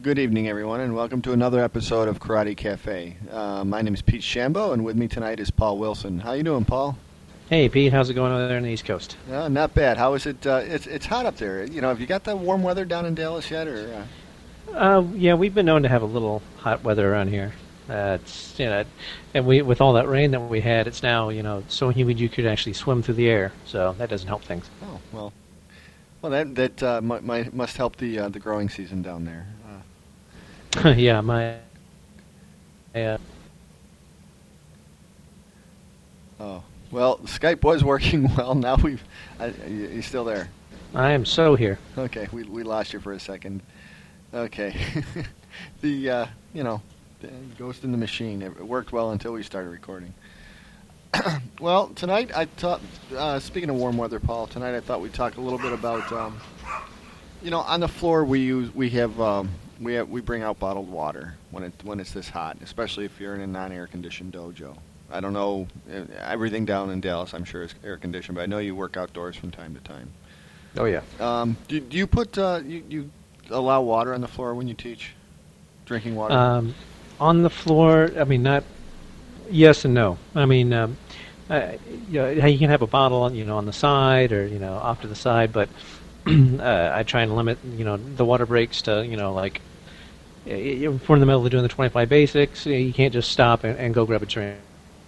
Good evening, everyone, and welcome to another episode of Karate Cafe. My name is Pete Shambo, and with me tonight is Paul Wilson. How you doing, Paul? Hey, Pete. How's it going over there on the East Coast? Not bad. How is it? It's hot up there. You know, have you got the warm weather down in Dallas yet, or? Yeah, we've been known to have a little hot weather around here. It's and with all that rain that we had, it's now so humid you could actually swim through the air. So that doesn't help things. Oh well, that must help the growing season down there. Yeah, my. Oh well, Skype was working well. Now you still there? I am so here. Okay, we lost you for a second. Okay, the ghost in the machine. It worked well until we started recording. Well, tonight I thought, speaking of warm weather, Paul, tonight I thought we'd talk a little bit about, on the floor we bring out bottled water when it's this hot, especially if you're in a non-air conditioned dojo. I don't know, everything down in Dallas I'm sure is air conditioned, but I know you work outdoors from time to time. Oh yeah. Do you put you allow water on the floor when you teach? Drinking water? On the floor, I mean, not yes and no. I mean, you can have a bottle on the side or off to the side, but I try and limit the water breaks to like if we're in the middle of doing the 25 basics, you can't just stop and go grab a drink.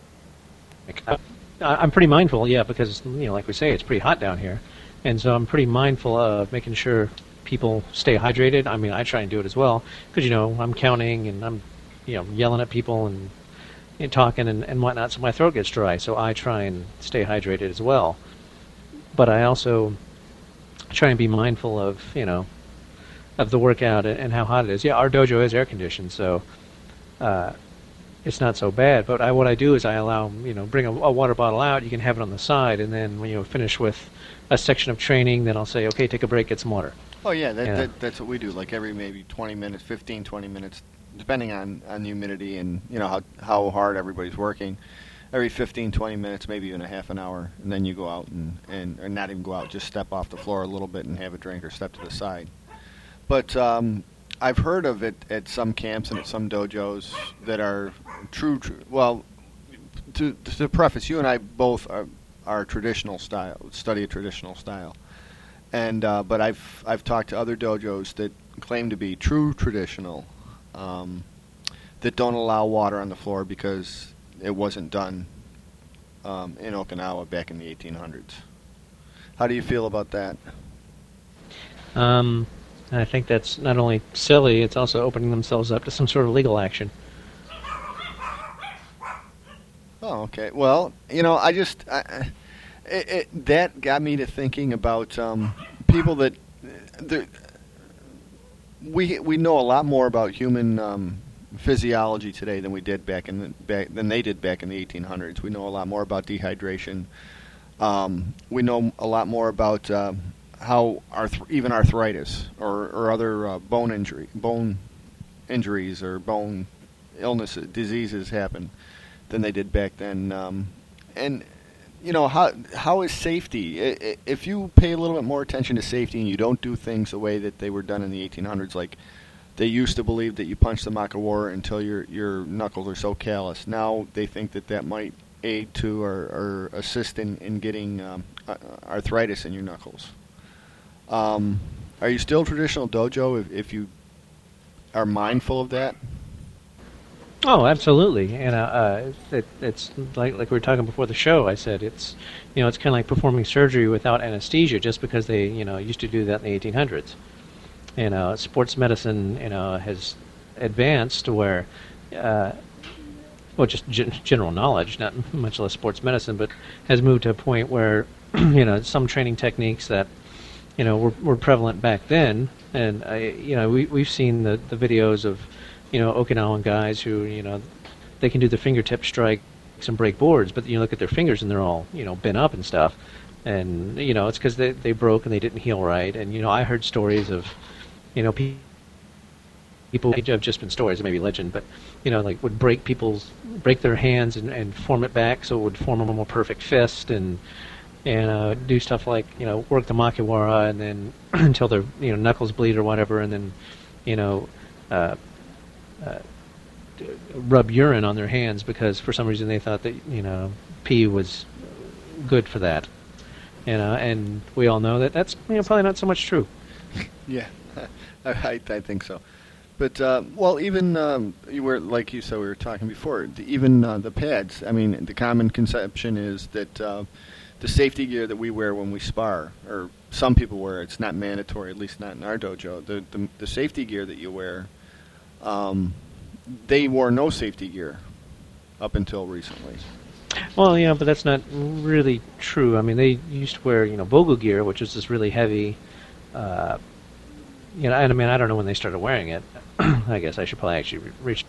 I'm pretty mindful, yeah, because like we say, it's pretty hot down here, and so I'm pretty mindful of making sure people stay hydrated. I mean, I try and do it as well because I'm counting and I'm yelling at people and talking and whatnot, so my throat gets dry. So I try and stay hydrated as well. But I also try and be mindful of of the workout and how hot it is. Yeah, our dojo is air conditioned, so it's not so bad. But what I do is I allow bring a water bottle out. You can have it on the side, and then when you finish with a section of training, then I'll say, okay, take a break, get some water. Oh yeah, that's what we do. Like every maybe 20 minutes, 15, 20 minutes, depending on the humidity and how hard everybody's working. Every 15, 20 minutes, maybe even a half an hour, and then you go out and or not even go out, just step off the floor a little bit and have a drink or step to the side. But I've heard of it at some camps and at some dojos that are true. Well, to preface, you and I both are traditional style, study a traditional style. And but I've talked to other dojos that claim to be true traditional, that don't allow water on the floor because it wasn't done in Okinawa back in the 1800s. How do you feel about that? I think that's not only silly; it's also opening themselves up to some sort of legal action. Oh, okay. Well, that got me to thinking about people that we know a lot more about human physiology today than we did than they did back in the 1800s. We know a lot more about dehydration. We know a lot more about how even arthritis or other bone injuries or bone illnesses, diseases happen than they did back then. And how is safety? If you pay a little bit more attention to safety and you don't do things the way that they were done in the 1800s, like they used to believe that you punch the makiwara until your knuckles are so callous. Now they think that might aid to or assist in getting arthritis in your knuckles. Are you still traditional dojo if you are mindful of that? Oh, absolutely. And it's like we were talking before the show. I said it's it's kind of like performing surgery without anesthesia, just because they used to do that in the 1800s. Sports medicine has advanced to where just general knowledge, not much less sports medicine, but has moved to a point where some training techniques that were prevalent back then, and we've seen the videos of Okinawan guys who they can do the fingertip strikes and break boards, but you look at their fingers and they're all bent up and stuff, and it's because they broke and they didn't heal right. And I heard stories of people have just been stories, maybe legend, but like would break their hands and form it back so it would form a more perfect fist, and do stuff like work the makiwara and then until their knuckles bleed or whatever, and then uh, rub urine on their hands because for some reason they thought that pee was good for that. And we all know that that's probably not so much true. Yeah, I think so. But well, even you were like you said we were talking before. Even the pads. I mean, the common conception is that the safety gear that we wear when we spar, or some people wear, it's not mandatory, at least not in our dojo. The safety gear that you wear, they wore no safety gear up until recently. Well, yeah, but that's not really true. I mean, they used to wear Vogel gear, which is this really heavy. And I mean, I don't know when they started wearing it. I guess I should probably actually reach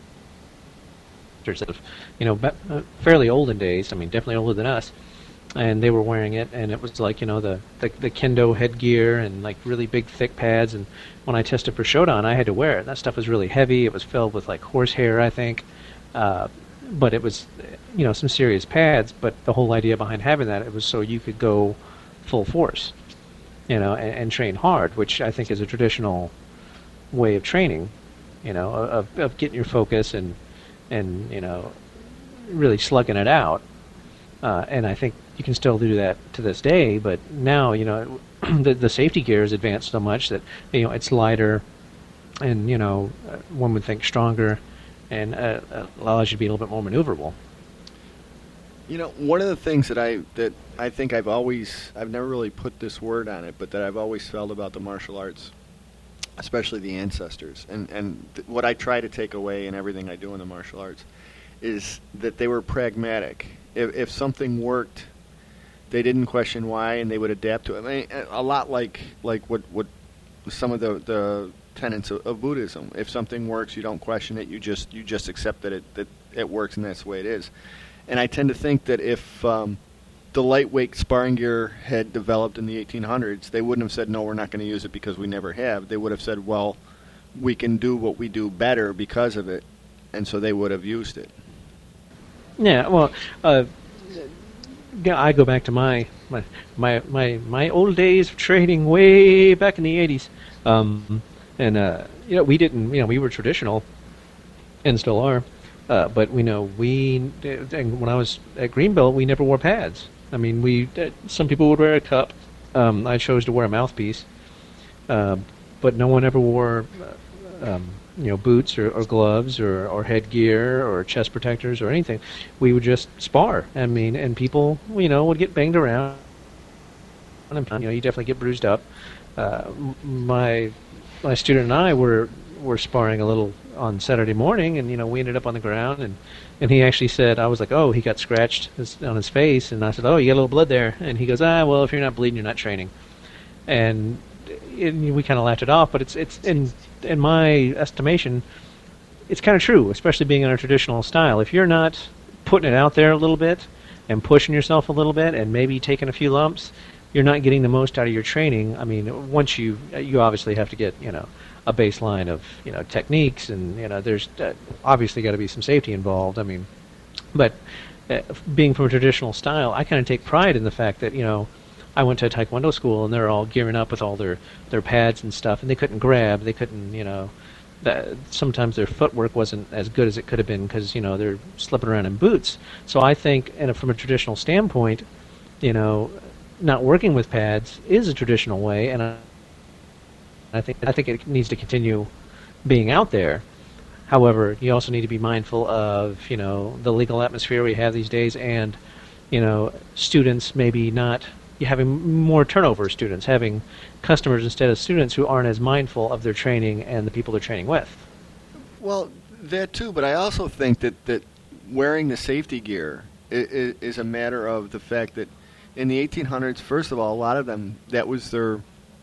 fairly olden days. I mean, definitely older than us. And they were wearing it, and it was like the kendo headgear and like really big thick pads. And when I tested for Shodan, I had to wear it. That stuff was really heavy. It was filled with like horsehair, I think. But it was some serious pads. But the whole idea behind having that, it was so you could go full force, and train hard, which I think is a traditional way of training, of getting your focus and really slugging it out. And I think you can still do that to this day, but now, the safety gear is advanced so much that, it's lighter and, one would think stronger and allows you to be a little bit more maneuverable. One of the things that I think I've never really put this word on it, but that I've always felt about the martial arts, especially the ancestors, and what I try to take away in everything I do in the martial arts, is that they were pragmatic. If something worked, they didn't question why, and they would adapt to it. I mean, a lot like what some of the tenets of Buddhism. If something works, you don't question it. You just accept that it works, and that's the way it is. And I tend to think that if the lightweight sparring gear had developed in the 1800s, they wouldn't have said, no, we're not going to use it because we never have. They would have said, well, we can do what we do better because of it, and so they would have used it. Yeah, well, I go back to my old days of training way back in the 80s. We were traditional, and still are. But and when I was at Greenbelt, we never wore pads. I mean, some people would wear a cup. I chose to wear a mouthpiece, but no one ever wore, boots or gloves or headgear or chest protectors or anything. We would just spar. I mean, and people, would get banged around. And you definitely get bruised up. My student and I were sparring a little on Saturday morning, and we ended up on the ground, and he actually said, I was like, oh, he got scratched on his face, and I said, oh, you got a little blood there, and he goes, well, if you're not bleeding, you're not training, and we kind of laughed it off, but it's in my estimation, it's kind of true, especially being in our traditional style. If you're not putting it out there a little bit and pushing yourself a little bit and maybe taking a few lumps, you're not getting the most out of your training. I mean, once you obviously have to get, a baseline of, techniques, and, there's obviously got to be some safety involved. I mean, but being from a traditional style, I kind of take pride in the fact that, I went to a Taekwondo school, and they're all gearing up with all their pads and stuff, and they couldn't grab, they couldn't, sometimes their footwork wasn't as good as it could have been because, they're slipping around in boots. So I think, and from a traditional standpoint, not working with pads is a traditional way, and I think it needs to continue being out there. However, you also need to be mindful of, the legal atmosphere we have these days, and, students maybe not, you're having more turnover of students, having customers instead of students who aren't as mindful of their training and the people they're training with. Well, that too, but I also think that wearing the safety gear is a matter of the fact that in the 1800s, first of all, a lot of them, that was their,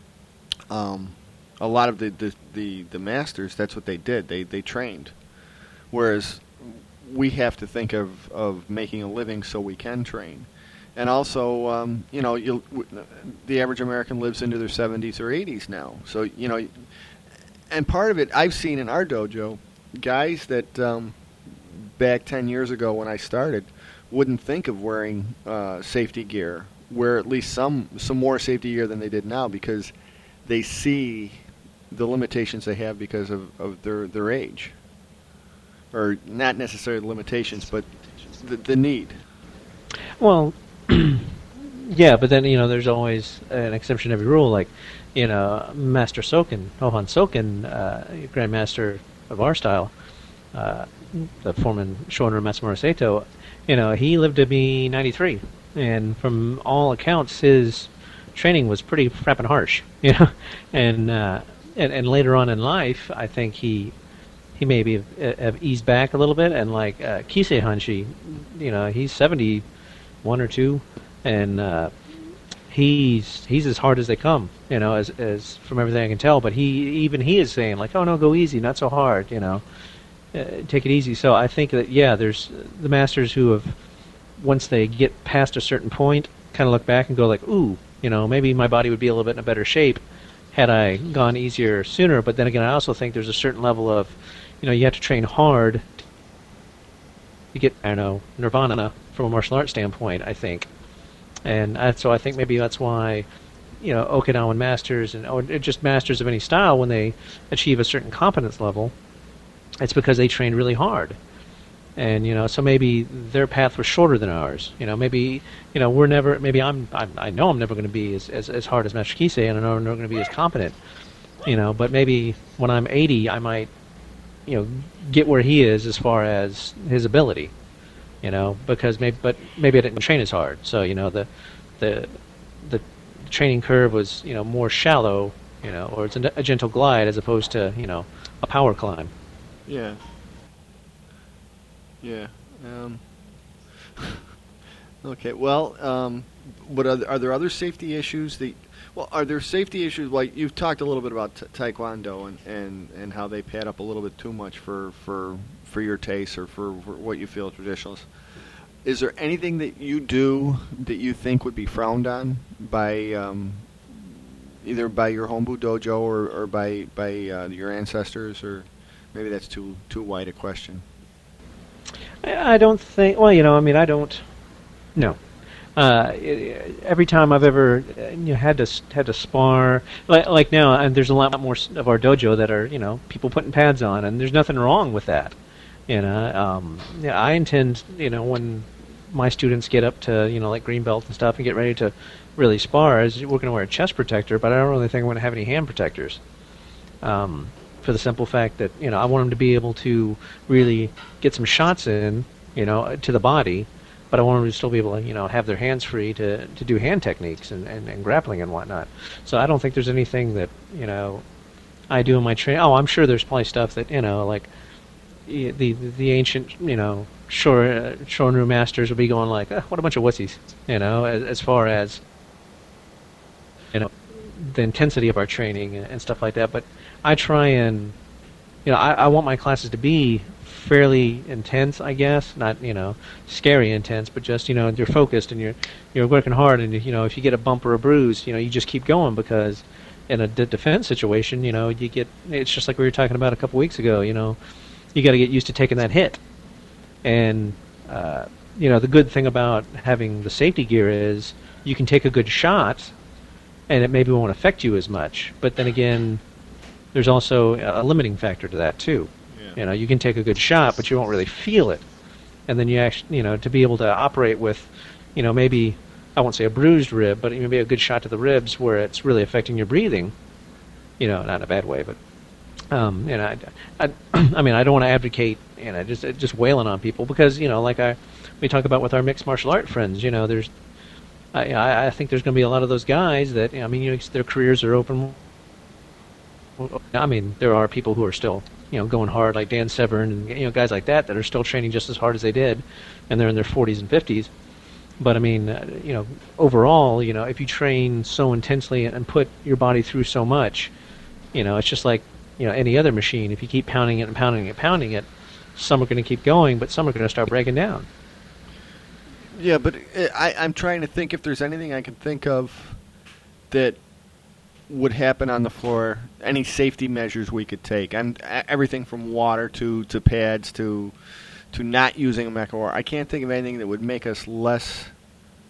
a lot of the masters, that's what they did. They trained. Whereas we have to think of making a living so we can train. And also, the average American lives into their 70s or 80s now. So, and part of it, I've seen in our dojo, guys that back 10 years ago when I started wouldn't think of wearing safety gear, wear at least some more safety gear than they did now, because they see the limitations they have because of their age, or not necessarily the limitations, but the need. Well, yeah, but then there's always an exception to every rule. Like, Master Soken, Hohan Soken, Grandmaster of our style, the former Shorin Matsumoto Sato. He lived to be 93, and from all accounts, his training was pretty frapping harsh. And later on in life, I think he maybe have eased back a little bit, and like Kisei Hanshi, he's 71 or 2, and he's as hard as they come, as from everything I can tell. But he is saying like, oh no, go easy, not so hard, take it easy. So I think that there's the masters who have, once they get past a certain point, kind of look back and go like, ooh, maybe my body would be a little bit in a better shape had I gone easier sooner. But then again, I also think there's a certain level of, you have to train hard to get, nirvana from a martial arts standpoint, I think. And so I think maybe that's why, Okinawan masters or just masters of any style, when they achieve a certain competence level, it's because they trained really hard. And so maybe their path was shorter than ours. Maybe we're never. Maybe I know I'm never going to be as hard as Master Kisei, and I know I'm never going to be as competent. But maybe when I'm 80, I might get where he is as far as his ability. Because maybe I didn't train as hard. So the training curve was more shallow. Or it's a gentle glide as opposed to a power climb. Yeah. Yeah. Okay. Well, what are there other safety issues? Are there safety issues? Like you've talked a little bit about Taekwondo and how they pad up a little bit too much for your taste or for what you feel traditionalist. Is there anything that you do that you think would be frowned on by either by your Hombu dojo or by your ancestors, or maybe that's too wide a question? I don't think. Well, I don't. No. Every time I've ever had to spar, like now, and there's a lot more of our dojo that are people putting pads on, and there's nothing wrong with that. I intend when my students get up to like green belt and stuff and get ready to really spar, we're going to wear a chest protector, but I don't really think I'm going to have any hand protectors. For the simple fact that I want them to be able to really get some shots in, to the body, but I want them to still be able to have their hands free to do hand techniques and grappling and whatnot. So I don't think there's anything that I do in my training. Oh, I'm sure there's probably stuff that like the ancient Shorin masters would be going like, what a bunch of wussies, as far as the intensity of our training and stuff like that. But I try and, I want my classes to be fairly intense, I guess. Not, scary intense, but just, you're focused and you're working hard. And, if you get a bump or a bruise, you just keep going, because in a defense situation, it's just like we were talking about a couple weeks ago, you got to get used to taking that hit. And, the good thing about having the safety gear is you can take a good shot and it maybe won't affect you as much. But then again, there's also a limiting factor to that too. Yeah. You can take a good shot, but you won't really feel it. And then you actually, to be able to operate with, maybe, I won't say a bruised rib, but maybe a good shot to the ribs where it's really affecting your breathing. Not in a bad way, but, I don't want to advocate, just wailing on people, because, like we talk about with our mixed martial art friends, there's, I think there's going to be a lot of those guys that, their careers are open. There are people who are still, going hard, like Dan Severn and, guys like that are still training just as hard as they did, and they're in their 40s and 50s. But, overall, if you train so intensely and put your body through so much, it's just like, any other machine. If you keep pounding it and pounding it and pounding it, some are going to keep going, but some are going to start breaking down. Yeah, but I'm trying to think if there's anything I can think of that would happen on the floor, any safety measures we could take. And everything from water to pads to not using a mech, or I can't think of anything that would make us less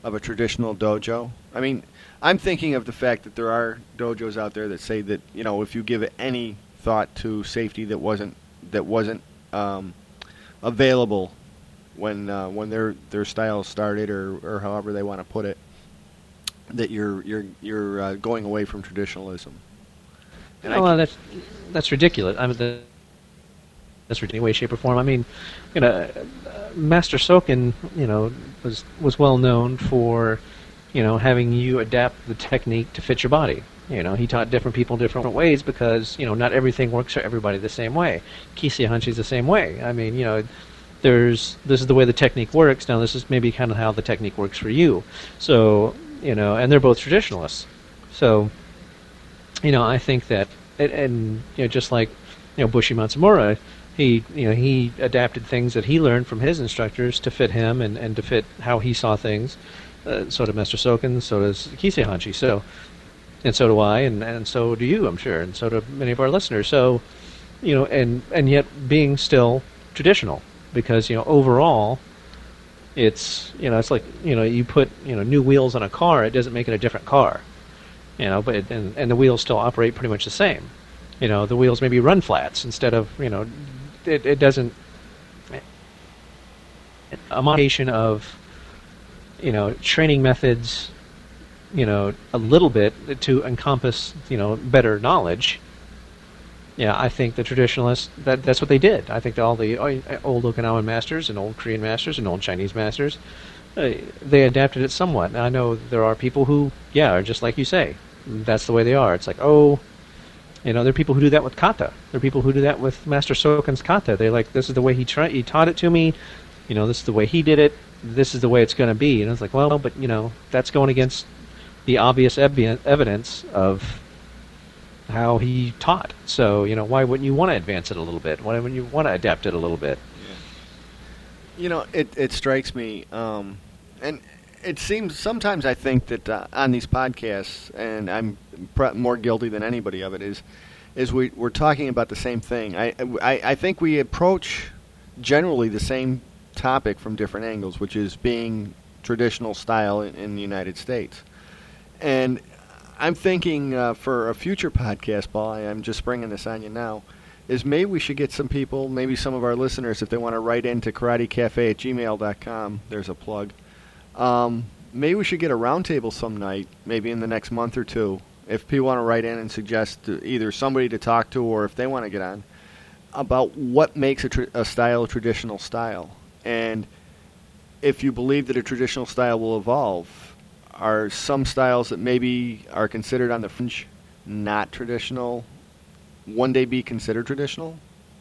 of a traditional dojo. I mean, I'm thinking of the fact that there are dojos out there that say that, you know, if you give it any thought to safety that wasn't available when their style started, or however they want to put it, that you're going away from traditionalism. And well, that's ridiculous. I mean, that's ridiculous in any way, shape, or form. I mean, you know, Master Soken, you know, was well known for, you know, having you adapt the technique to fit your body. You know, he taught different people different ways because, you know, not everything works for everybody the same way. Kisei Hanshi's the same way. I mean, you know, this is the way the technique works. Now, this is maybe kind of how the technique works for you. So, you know, and they're both traditionalists. So, you know, I think that, and you know, just like, you know, Bushi Matsumura, he adapted things that he learned from his instructors to fit him and to fit how he saw things. So did Master Soken, so does Kisei Hanshi. So, and so do I, and so do you, I'm sure, and so do many of our listeners. So, you know, and yet being still traditional, because, you know, overall, it's, you know, it's like, you know, you put, you know, new wheels on a car, it doesn't make it a different car, you know, but and the wheels still operate pretty much the same. You know, the wheels maybe run flats instead of, you know, it doesn't, a modification of, you know, training methods, you know, a little bit to encompass, you know, better knowledge. Yeah, I think the traditionalists, that's what they did. I think all the old Okinawan masters and old Korean masters and old Chinese masters, they adapted it somewhat. Now, I know there are people who, yeah, are just like you say. That's the way they are. It's like, oh, you know, there are people who do that with kata. There are people who do that with Master Soken's kata. They're like, this is the way he taught it to me. You know, this is the way he did it. This is the way it's going to be. And it's like, well, but, you know, that's going against the obvious evidence of how he taught. So, you know, why wouldn't you want to advance it a little bit? Why wouldn't you want to adapt it a little bit? Yeah. You know, it strikes me, and it seems sometimes I think that on these podcasts, and I'm more guilty than anybody of it, is we're talking about the same thing. I think we approach generally the same topic from different angles, which is being traditional style in the United States. And I'm thinking for a future podcast, Paul, I'm just bringing this on you now, is maybe we should get some people, maybe some of our listeners, if they want to write into karatecafe@gmail.com, there's a plug. Maybe we should get a roundtable some night, maybe in the next month or two, if people want to write in and suggest either somebody to talk to or if they want to get on, about what makes a style a traditional style. And if you believe that a traditional style will evolve, are some styles that maybe are considered on the fringe not traditional one day be considered traditional?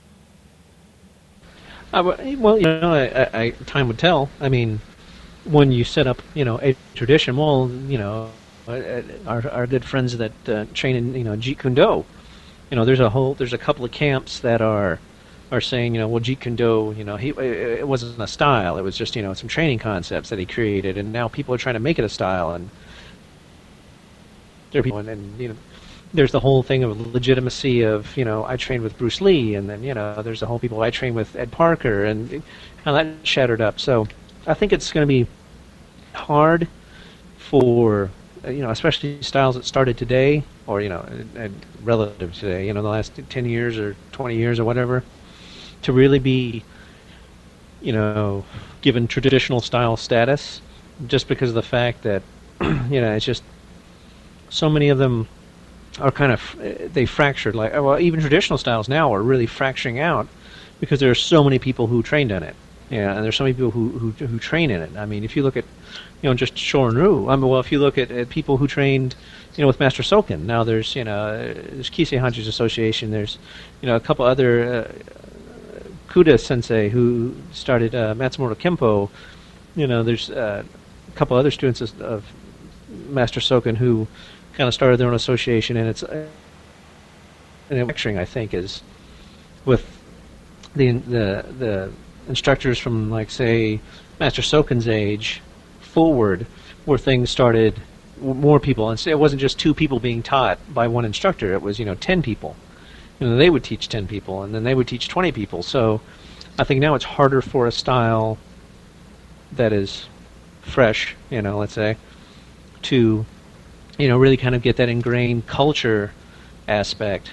Well, you know, time would tell. I mean, when you set up, you know, a tradition, well, you know, our good friends that train in, you know, Jeet Kune Do, you know, there's a couple of camps that are saying, you know, well, Jeet Kune Do, you know, it wasn't a style, it was just, you know, some training concepts that he created, and now people are trying to make it a style, and there are people, and you know, there's the whole thing of legitimacy of, you know, I trained with Bruce Lee, and then, you know, there's the whole people I trained with Ed Parker, and how that shattered up. So I think it's going to be hard for, you know, especially styles that started today, or, you know, relative to today, you know, the last 10 years or 20 years or whatever, to really be, you know, given traditional style status, just because of the fact that, you know, it's just so many of them are kind of, they fractured. Like, well, even traditional styles now are really fracturing out because there are so many people who trained in it. Yeah, and there's so many people who train in it. I mean, if you look at, you know, just Shorin-ryu, I mean, well, if you look at people who trained, you know, with Master Soken, now there's, you know, there's Kisei Hanshi's Association, there's, you know, a couple other, Kuda Sensei, who started Matsumura Kempo, you know, there's a couple other students of Master Soken who kind of started their own association, and it's, and lecturing, I think, is with the instructors from, like, say, Master Soken's age forward, where things started, more people, and it wasn't just 2 people being taught by one instructor, it was, you know, 10 people. You know, they would teach 10 people, and then they would teach 20 people. So I think now it's harder for a style that is fresh, let's say, to, really kind of get that ingrained culture aspect.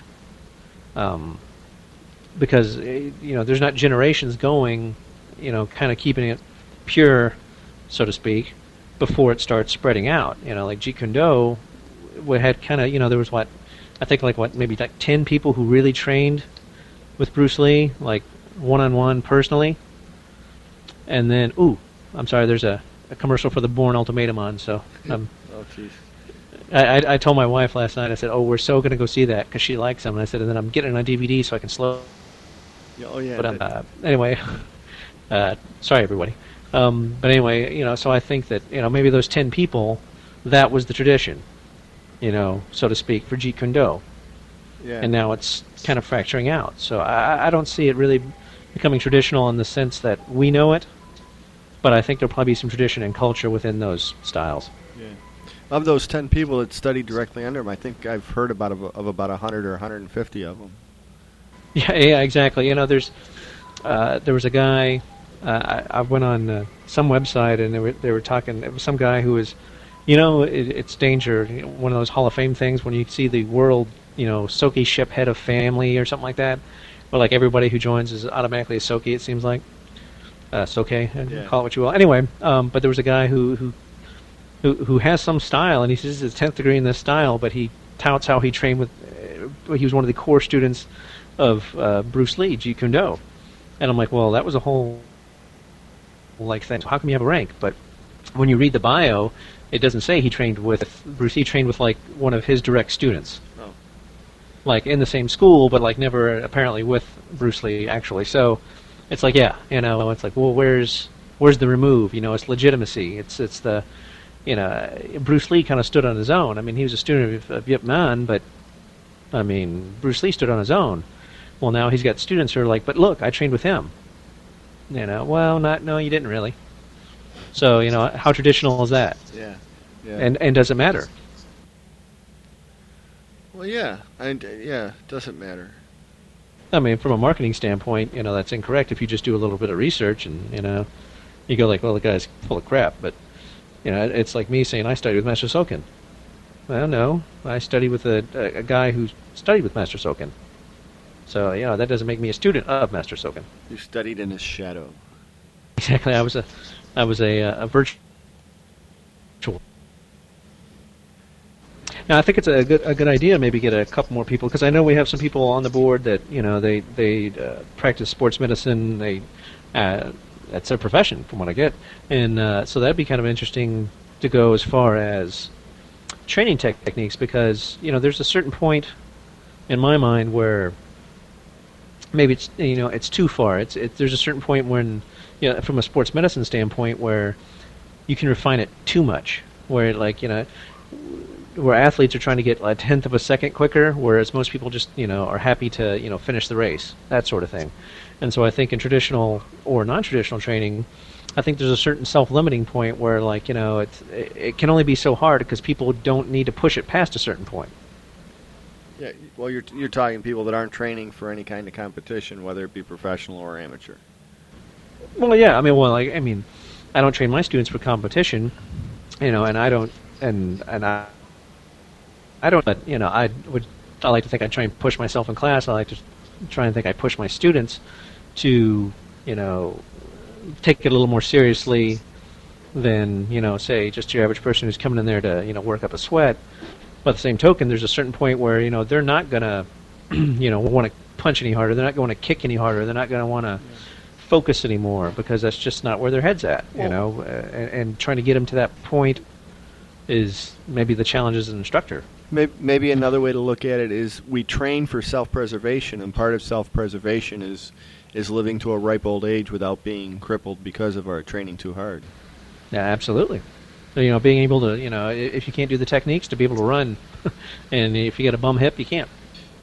Because, there's not generations going, kind of keeping it pure, so to speak, before it starts spreading out. Like Jeet Kune Do, we had kind of, there was maybe 10 people who really trained with Bruce Lee, like one-on-one personally. And then, I'm sorry, there's a commercial for the Bourne Ultimatum on, so Oh, jeez. I told my wife last night, I said, we're so going to go see that because she likes them. And I said, and then I'm getting it on DVD so I can slow. Oh, yeah. But anyway, sorry, everybody. But anyway, so I think that, maybe those 10 people, that was the tradition, so to speak, for Jeet Kune Do. Yeah. And now it's kind of fracturing out. So I don't see it really becoming traditional in the sense that we know it, but I think there'll probably be some tradition and culture within those styles. Yeah. Of those 10 people that studied directly under him, I think I've heard about 100 or 150 of them. Yeah, exactly. There was a guy. I went on some website and they were talking. It was some guy who was, it's danger. One of those Hall of Fame things when you see the world, Soki ship head of family or something like that, where like everybody who joins is automatically a Soki. It seems like Soke, Yeah. call it what you will. Anyway, but there was a guy who has some style, and he says his 10th degree in this style, but he touts how he trained with. He was one of the core students of Bruce Lee, Jeet Kune Do. And I'm like, well, that was a whole thing. So how come you have a rank? But when you read the bio, it doesn't say he trained with Bruce. He trained with like one of his direct students, Oh. like in the same school, but like never apparently with Bruce Lee actually. So it's like, yeah, it's like, well, where's the remove? It's legitimacy. It's the, Bruce Lee kind of stood on his own. I mean, he was a student of Yip Man, but I mean, Bruce Lee stood on his own. Well, now he's got students who are like, but look, I trained with him. Well, no, you didn't really. So, how traditional is that? Yeah. Yeah. And does it matter? Well, yeah. It doesn't matter. I mean, from a marketing standpoint, that's incorrect if you just do a little bit of research and, you go like, well, the guy's full of crap. But, it's like me saying I studied with Master Soken. Well, no, I studied with a guy who studied with Master Soken. So, that doesn't make me a student of Master Soken. You studied in his shadow. Exactly. I was a virtual. Now, I think it's a good idea. Maybe get a couple more people because I know we have some people on the board that they practice sports medicine. That's their profession, from what I get, and so that'd be kind of interesting to go as far as training techniques because there's a certain point in my mind where maybe it's it's too far. There's a certain point when from a sports medicine standpoint where you can refine it too much, where where athletes are trying to get a tenth of a second quicker, whereas most people just are happy to finish the race, that sort of thing. And so I think in traditional or non-traditional training, I think there's a certain self-limiting point where it can only be so hard because people don't need to push it past a certain point. Yeah. Well, you're talking people that aren't training for any kind of competition, whether it be professional or amateur. Well, yeah. I mean, I don't train my students for competition, and I don't, and I don't. But I like to think I try and push myself in class. I like to try and think I push my students to take it a little more seriously than say just your average person who's coming in there to work up a sweat. But at the same token, there's a certain point where they're not gonna want to punch any harder. They're not going to kick any harder. They're not going to want to focus anymore because that's just not where their head's at. And trying to get them to that point is maybe the challenge as an instructor. Maybe another way to look at it is we train for self-preservation, and part of self-preservation is living to a ripe old age without being crippled because of our training too hard. Yeah, absolutely. So, being able to, if you can't do the techniques, to be able to run, and if you get a bum hip, you can't.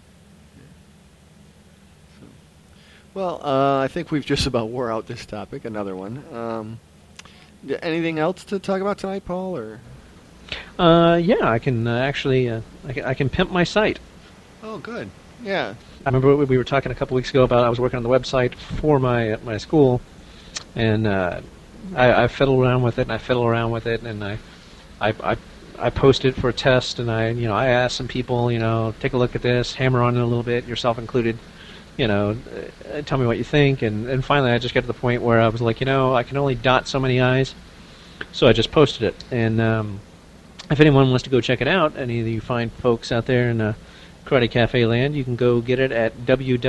Well, I think we've just about wore out this topic. Another one. Anything else to talk about tonight, Paul? Or yeah, I can actually, I can pimp my site. Oh, good. Yeah. I remember we were talking a couple weeks ago about I was working on the website for my school, and I fiddle around with it, and I fiddle around with it, and I post it for a test, and I ask some people, take a look at this, hammer on it a little bit, yourself included, tell me what you think, and finally I just got to the point where I was like, I can only dot so many I's, so I just posted it, and if anyone wants to go check it out, any of you fine folks out there in Karate Cafe land, you can go get it at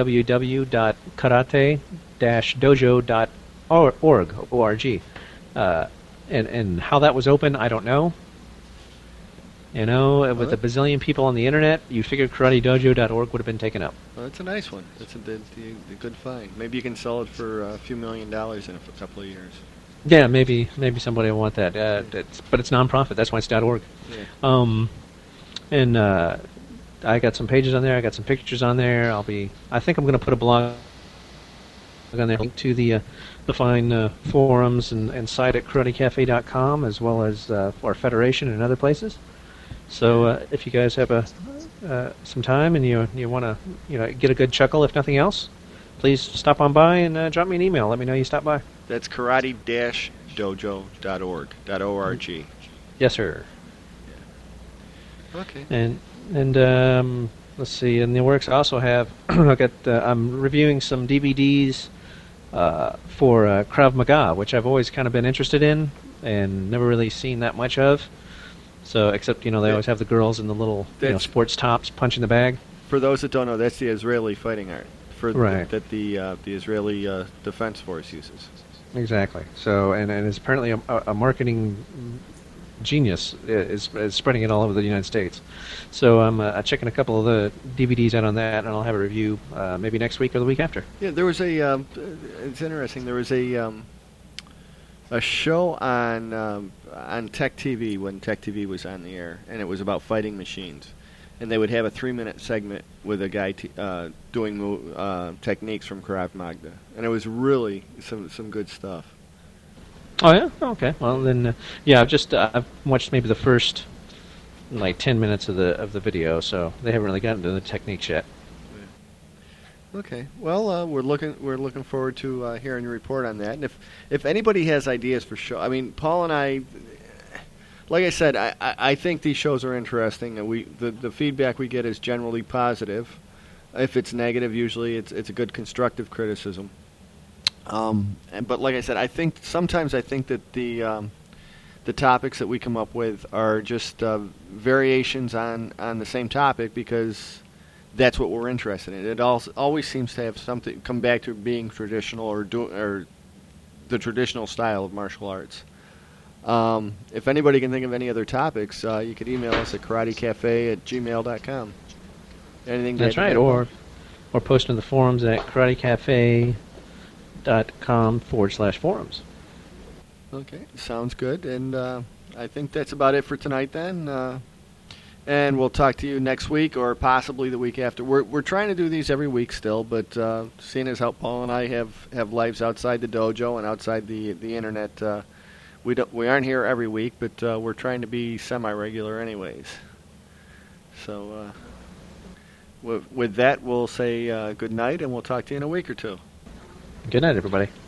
www.karate-dojo.org. And how that was open, I don't know. With a bazillion people on the internet, you figured karatedojo.org would have been taken up. Well, that's a nice one. That's a good find. Maybe you can sell it for a few $1 million in a couple of years. Yeah, maybe somebody will want that. But it's nonprofit. That's why it's .org. Yeah. And I got some pages on there. I got some pictures on there. I think I'm going to put a blog on there, link to the fine forums and site at karatecafe.com, as well as our federation and other places. So if you guys have some time and you want to get a good chuckle, if nothing else, please stop on by and drop me an email. Let me know you stopped by. That's karate-dojo.org. Yes, sir. Yeah. Okay. And let's see. In the works, I also have I'm reviewing some DVDs for Krav Maga, which I've always kind of been interested in and never really seen that much of. So, except they always have the girls in the little sports tops punching the bag. For those that don't know, that's the Israeli fighting art that the Israeli Defense Force uses. Exactly. So, and it's apparently a marketing genius is spreading it all over the United States. So I'm checking a couple of the DVDs out on that, and I'll have a review maybe next week or the week after. Yeah, there was it's interesting. There was a show on Tech TV when Tech TV was on the air, and it was about fighting machines. And they would have a 3-minute segment with a guy doing techniques from Krav Maga, and it was really some good stuff. Oh yeah, okay. Well then, I've watched maybe the first 10 minutes of the video, so they haven't really gotten to the techniques yet. Yeah. Okay. Well, we're looking forward to hearing your report on that, and if anybody has ideas for show, I mean, Paul and I. Like I said, I think these shows are interesting, and the feedback we get is generally positive. If it's negative, usually it's a good constructive criticism. But like I said, sometimes I think that the topics that we come up with are just variations on the same topic because that's what we're interested in. It always seems to have something come back to being traditional or the traditional style of martial arts. If anybody can think of any other topics, you could email us at karatecafe@gmail.com. Anything? That's right, or post in the forums at karatecafe.com/forums. Okay, sounds good. And I think that's about it for tonight then. And we'll talk to you next week or possibly the week after. We're trying to do these every week still, but seeing as how Paul and I have lives outside the dojo and outside the internet. We aren't here every week, but we're trying to be semi-regular anyways. So with that, we'll say good night, and we'll talk to you in a week or two. Good night, everybody.